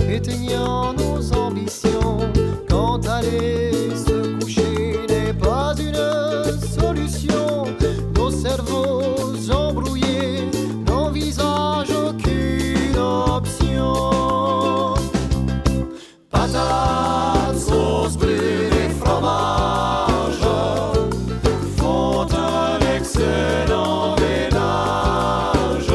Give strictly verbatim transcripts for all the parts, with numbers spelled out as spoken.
éteignant nos ambitions. Quand aller se coucher n'est pas une solution, nos cerveaux embrouillés n'envisagent aucune option. Patates, sauce brûlée, fromage font un excellent ménage.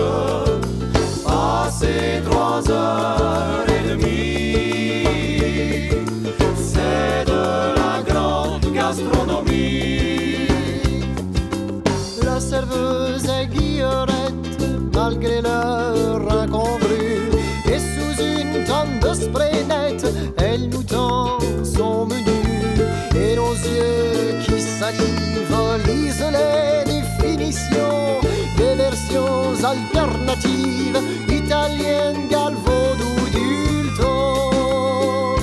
Passé trois heures et demie, c'est de la grande gastronomie. La serveuse est Guillerette, malgré leur incongru, et sous une tonne de spray net, elle nous tend son menu. Et nos yeux qui salivent lisent les définitions des versions alternatives italiennes, galvaudou du ton.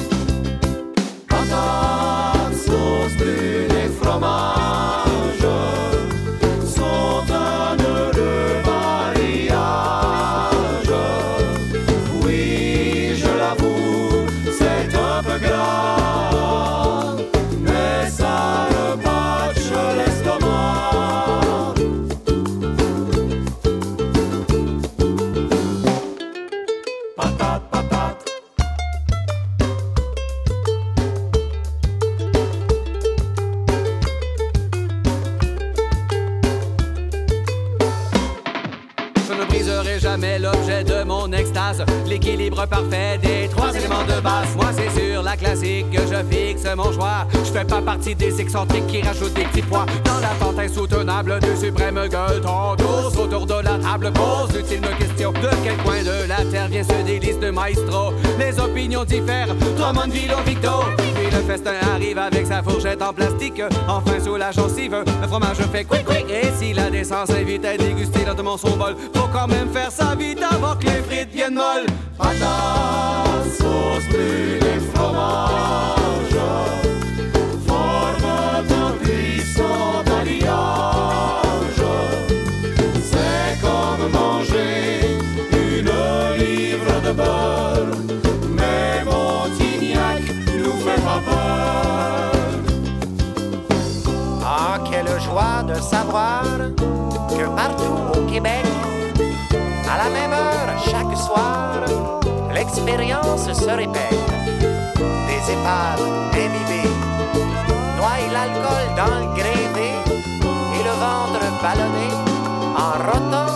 Patates, sauce brûlée, fromage sont un heureux mariage. Oui, je l'avoue, c'est un peu gras, mais ça repatche l'estomac. Patate, patate. Je ne briserai jamais l'objet de mon extase, l'équilibre parfait des trois éléments de base. Moi c'est sur la classique que je fixe mon choix. Je fais pas partie des excentriques qui rajoutent des petits pois dans la pente insoutenable du suprême gueuleton. Tous autour de la table posent l'ultime question: de quel coin de la terre vient ce délice de maestro? Les opinions diffèrent, Drummondville ou Victo. Puis le festin arrive avec sa fourchette en plastique. Enfin sous la gencive, le fromage fait quick quick. Et si la décence invite à déguster lentement son bol, faut quand même faire ça vite avant que les frites viennent molles. Patates, sauce brûlée, fromage forment un puissant alliage. C'est comme manger une livre de beurre, mais Montignac nous fait pas peur. Ah, quelle joie de savoir que partout au Québec, à la même heure chaque soir, l'expérience se répète. Des épaves imbibées noient l'alcool dans le grévé et le ventre ballonné en rotant